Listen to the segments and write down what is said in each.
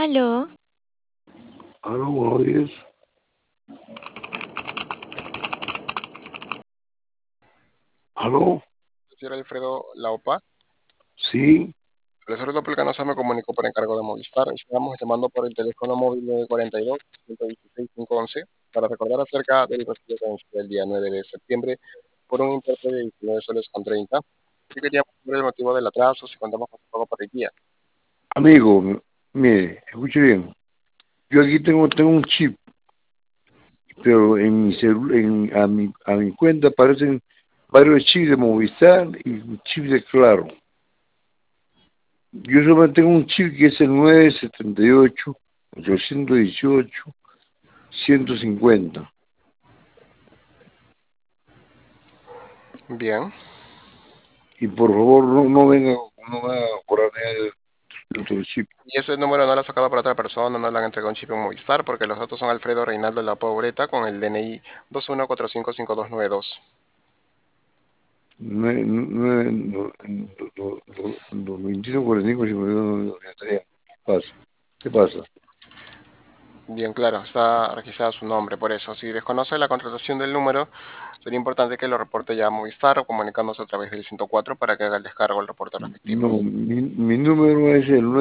Aló, Aló, buenos días. Aló, Señor Alfredo Laupa, sí, el Cerdo Pelcanosa me comunicó por encargo de Movistar. Estamos llamando por el teléfono móvil 942-116-511 para recordar acerca del recibo que venció el día 9 de septiembre por un importe de 19 soles con 30. Sí queríamos saber el motivo del atraso, si contamos con su pago por el día. amigo, mire, escuche bien. Yo aquí tengo un chip, pero en mi a mi cuenta aparecen varios chips de Movistar y un chip de Claro. Yo solamente tengo un chip que es el 978-818-150. Bien, Y por favor, no venga a cobrar nada de otro chip. y ese número no lo ha sacado para otra persona, no le han entregado un chip en Movistar, porque los datos son Alfredo Reinaldo La Pobreta con el DNI 21455292. No, 21, 45, 52, ¿qué pasa? ¿Qué pasa? Bien, claro, está registrado su nombre, por eso. Si desconoce la contratación del número, sería importante que lo reporte ya a Movistar o comunicándose a través del 104 para que haga el descargo del reporte respectivo. No, mi número es el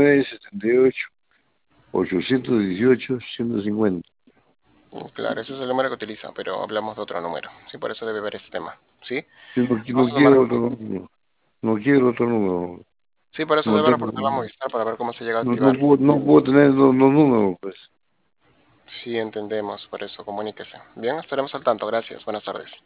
978-818-150. Claro, ese es el número que utiliza, pero hablamos de otro número. Sí, por eso debe ver este tema. ¿Sí? Yo no Vamos a tomar. quiero otro número. No quiero otro número. Sí, por eso No debe tengo. reportarlo a Movistar para ver cómo se llega a No, no activar. puedo, no puedo tener dos números, pues. Sí, entendemos, por eso comuníquese. Bien, estaremos al tanto. Gracias. Buenas tardes.